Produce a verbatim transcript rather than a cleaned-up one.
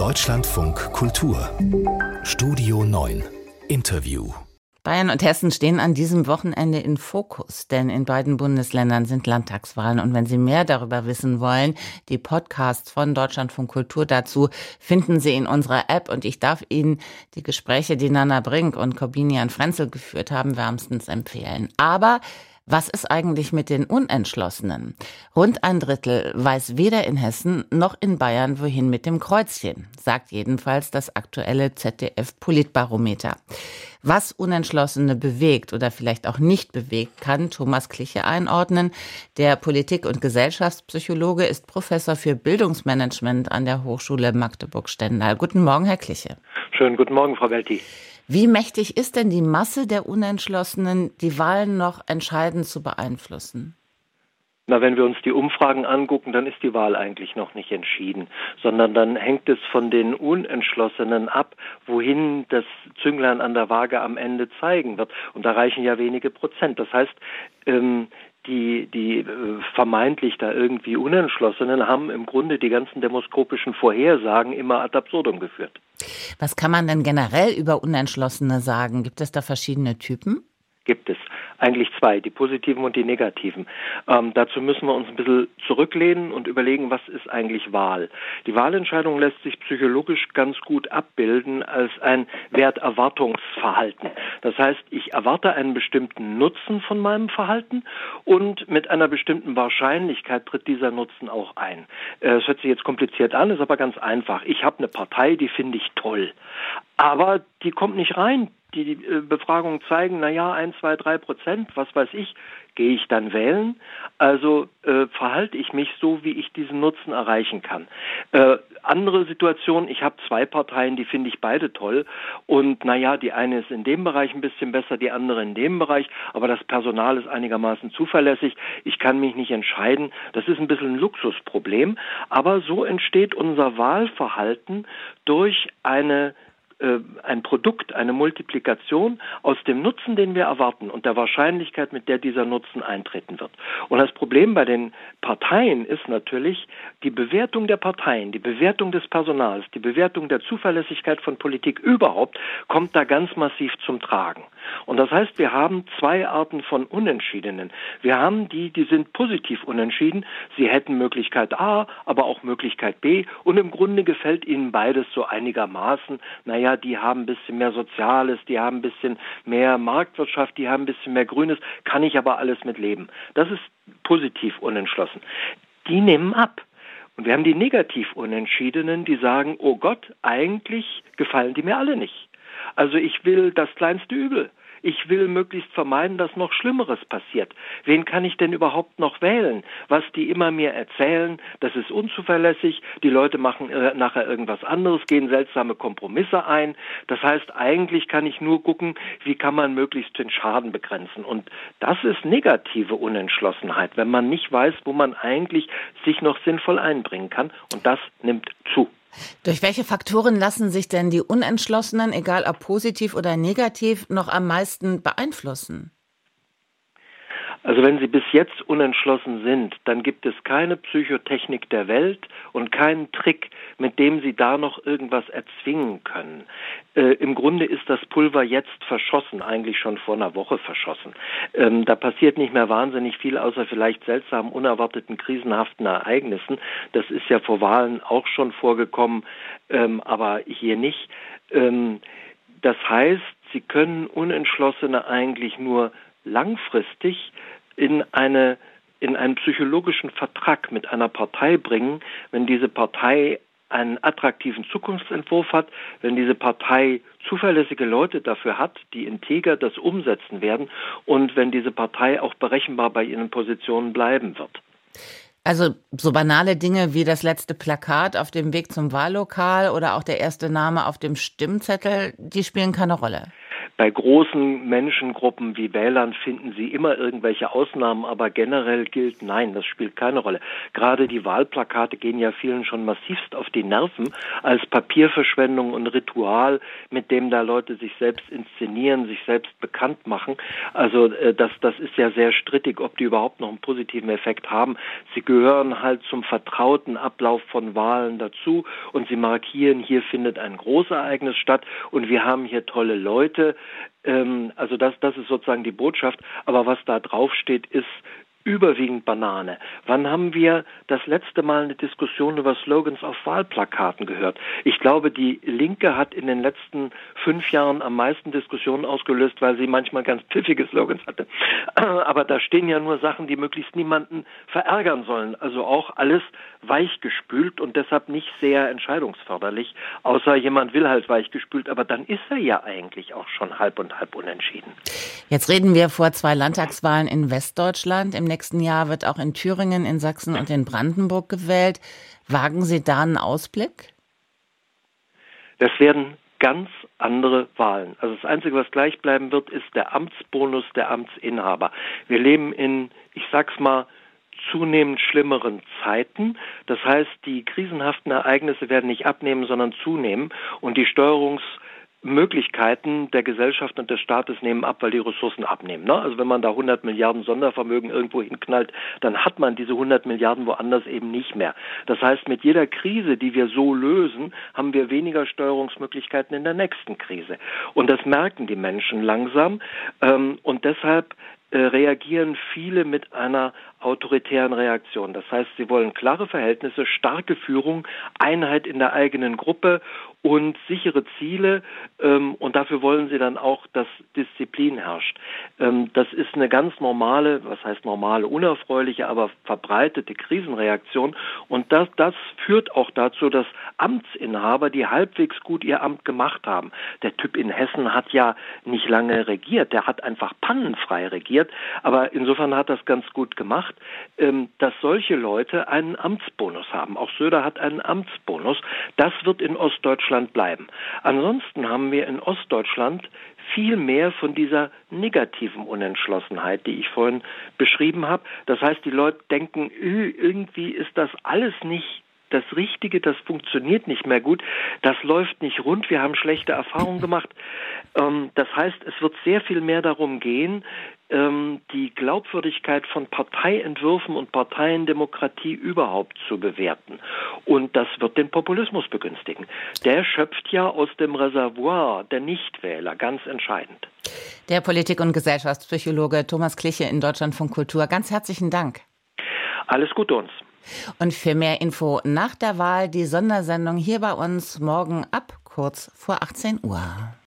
Deutschlandfunk Kultur Studio neun Interview. Bayern und Hessen stehen an diesem Wochenende in Fokus, denn in beiden Bundesländern sind Landtagswahlen. Und wenn Sie mehr darüber wissen wollen, die Podcasts von Deutschlandfunk Kultur dazu finden Sie in unserer App. Und ich darf Ihnen die Gespräche, die Nana Brink und Korbinian Frenzel geführt haben, wärmstens empfehlen. Aber was ist eigentlich mit den Unentschlossenen? Rund ein Drittel weiß weder in Hessen noch in Bayern, wohin mit dem Kreuzchen, sagt jedenfalls das aktuelle Z D F-Politbarometer. Was Unentschlossene bewegt oder vielleicht auch nicht bewegt, kann Thomas Kliche einordnen. Der Politik- und Gesellschaftspsychologe ist Professor für Bildungsmanagement an der Hochschule Magdeburg-Stendal. Guten Morgen, Herr Kliche. Schönen guten Morgen, Frau Welti. Wie mächtig ist denn die Masse der Unentschlossenen, die Wahlen noch entscheidend zu beeinflussen? Na, wenn wir uns die Umfragen angucken, dann ist die Wahl eigentlich noch nicht entschieden, sondern dann hängt es von den Unentschlossenen ab, wohin das Zünglein an der Waage am Ende zeigen wird. Und da reichen ja wenige Prozent. Das heißt, ähm, die, die äh, vermeintlich da irgendwie Unentschlossenen haben im Grunde die ganzen demoskopischen Vorhersagen immer ad absurdum geführt. Was kann man denn generell über Unentschlossene sagen? Gibt es da verschiedene Typen? Gibt es. Eigentlich zwei, die positiven und die negativen. Ähm, dazu müssen wir uns ein bisschen zurücklehnen und überlegen, was ist eigentlich Wahl. Die Wahlentscheidung lässt sich psychologisch ganz gut abbilden als ein Werterwartungsverhalten. Das heißt, ich erwarte einen bestimmten Nutzen von meinem Verhalten und mit einer bestimmten Wahrscheinlichkeit tritt dieser Nutzen auch ein. Es äh, hört sich jetzt kompliziert an, ist aber ganz einfach. Ich habe eine Partei, die finde ich toll, aber die kommt nicht rein. Die Befragungen zeigen, naja, ein, zwei, drei Prozent, was weiß ich, gehe ich dann wählen? Also äh, verhalte ich mich so, wie ich diesen Nutzen erreichen kann. Äh, andere Situation, ich habe zwei Parteien, die finde ich beide toll und naja, die eine ist in dem Bereich ein bisschen besser, die andere in dem Bereich, aber das Personal ist einigermaßen zuverlässig, ich kann mich nicht entscheiden, das ist ein bisschen ein Luxusproblem, aber so entsteht unser Wahlverhalten durch eine ein Produkt, eine Multiplikation aus dem Nutzen, den wir erwarten und der Wahrscheinlichkeit, mit der dieser Nutzen eintreten wird. Und das Problem bei den Parteien ist natürlich die Bewertung der Parteien, die Bewertung des Personals, die Bewertung der Zuverlässigkeit von Politik überhaupt, kommt da ganz massiv zum Tragen. Und das heißt, wir haben zwei Arten von Unentschiedenen. Wir haben die, die sind positiv unentschieden. Sie hätten Möglichkeit A, aber auch Möglichkeit B. Und im Grunde gefällt ihnen beides so einigermaßen. Naja, die haben ein bisschen mehr Soziales, die haben ein bisschen mehr Marktwirtschaft, die haben ein bisschen mehr Grünes. Kann ich aber alles mit leben. Das ist positiv unentschlossen. Die nehmen ab. Und wir haben die negativ Unentschiedenen, die sagen, oh Gott, eigentlich gefallen die mir alle nicht. Also ich will das kleinste Übel. Ich will möglichst vermeiden, dass noch Schlimmeres passiert. Wen kann ich denn überhaupt noch wählen? Was die immer mir erzählen, das ist unzuverlässig. Die Leute machen äh, nachher irgendwas anderes, gehen seltsame Kompromisse ein. Das heißt, eigentlich kann ich nur gucken, wie kann man möglichst den Schaden begrenzen. Und das ist negative Unentschlossenheit, wenn man nicht weiß, wo man eigentlich sich noch sinnvoll einbringen kann. Und das nimmt zu. Durch welche Faktoren lassen sich denn die Unentschlossenen, egal ob positiv oder negativ, noch am meisten beeinflussen? Also wenn Sie bis jetzt unentschlossen sind, dann gibt es keine Psychotechnik der Welt und keinen Trick, mit dem Sie da noch irgendwas erzwingen können. Äh, Im Grunde ist das Pulver jetzt verschossen, eigentlich schon vor einer Woche verschossen. Ähm, da passiert nicht mehr wahnsinnig viel, außer vielleicht seltsamen, unerwarteten, krisenhaften Ereignissen. Das ist ja vor Wahlen auch schon vorgekommen, ähm, aber hier nicht. Ähm, das heißt, Sie können Unentschlossene eigentlich nur langfristig in eine in einen psychologischen Vertrag mit einer Partei bringen, wenn diese Partei einen attraktiven Zukunftsentwurf hat, wenn diese Partei zuverlässige Leute dafür hat, die integer das umsetzen werden und wenn diese Partei auch berechenbar bei ihren Positionen bleiben wird. Also so banale Dinge wie das letzte Plakat auf dem Weg zum Wahllokal oder auch der erste Name auf dem Stimmzettel, die spielen keine Rolle. Bei großen Menschengruppen wie Wählern finden Sie immer irgendwelche Ausnahmen, aber generell gilt, nein, das spielt keine Rolle. Gerade die Wahlplakate gehen ja vielen schon massivst auf die Nerven als Papierverschwendung und Ritual, mit dem da Leute sich selbst inszenieren, sich selbst bekannt machen. Also das, das ist ja sehr strittig, ob die überhaupt noch einen positiven Effekt haben. Sie gehören halt zum vertrauten Ablauf von Wahlen dazu und sie markieren, hier findet ein Großereignis statt und wir haben hier tolle Leute. Ähm, also das, das ist sozusagen die Botschaft. Aber was da draufsteht, ist überwiegend Banane. Wann haben wir das letzte Mal eine Diskussion über Slogans auf Wahlplakaten gehört? Ich glaube, die Linke hat in den letzten fünf Jahren am meisten Diskussionen ausgelöst, weil sie manchmal ganz pfiffige Slogans hatte. Aber da stehen ja nur Sachen, die möglichst niemanden verärgern sollen. Also auch alles weichgespült und deshalb nicht sehr entscheidungsförderlich. Außer jemand will halt weichgespült, aber dann ist er ja eigentlich auch schon halb und halb unentschieden. Jetzt reden wir vor zwei Landtagswahlen in Westdeutschland. Im nächsten Jahr wird auch in Thüringen, in Sachsen und in Brandenburg gewählt. Wagen Sie da einen Ausblick? Das werden ganz andere Wahlen. Also das Einzige, was gleich bleiben wird, ist der Amtsbonus der Amtsinhaber. Wir leben in, ich sag's mal, zunehmend schlimmeren Zeiten. Das heißt, die krisenhaften Ereignisse werden nicht abnehmen, sondern zunehmen und die Steuerungs Möglichkeiten der Gesellschaft und des Staates nehmen ab, weil die Ressourcen abnehmen. Ne? Also wenn man da hundert Milliarden Sondervermögen irgendwo hinknallt, dann hat man diese hundert Milliarden woanders eben nicht mehr. Das heißt, mit jeder Krise, die wir so lösen, haben wir weniger Steuerungsmöglichkeiten in der nächsten Krise. Und das merken die Menschen langsam. Ähm, und deshalb äh, reagieren viele mit einer autoritären Reaktion. Das heißt, sie wollen klare Verhältnisse, starke Führung, Einheit in der eigenen Gruppe und sichere Ziele, ähm, und dafür wollen sie dann auch, dass Disziplin herrscht. Ähm, das ist eine ganz normale, was heißt normale, unerfreuliche, aber verbreitete Krisenreaktion und das, das führt auch dazu, dass Amtsinhaber, die halbwegs gut ihr Amt gemacht haben, der Typ in Hessen hat ja nicht lange regiert, der hat einfach pannenfrei regiert, aber insofern hat das ganz gut gemacht, ähm, dass solche Leute einen Amtsbonus haben. Auch Söder hat einen Amtsbonus. Das wird in Ostdeutschland bleiben. Ansonsten haben wir in Ostdeutschland viel mehr von dieser negativen Unentschlossenheit, die ich vorhin beschrieben habe. Das heißt, die Leute denken, irgendwie ist das alles nicht das Richtige, das funktioniert nicht mehr gut, das läuft nicht rund, wir haben schlechte Erfahrungen gemacht. Das heißt, es wird sehr viel mehr darum gehen, die Glaubwürdigkeit von Parteientwürfen und Parteiendemokratie überhaupt zu bewerten. Und das wird den Populismus begünstigen. Der schöpft ja aus dem Reservoir der Nichtwähler, ganz entscheidend. Der Politik- und Gesellschaftspsychologe Thomas Kliche in Deutschlandfunk Kultur. Ganz herzlichen Dank. Alles Gute uns. Und für mehr Info nach der Wahl die Sondersendung hier bei uns morgen ab kurz vor achtzehn Uhr.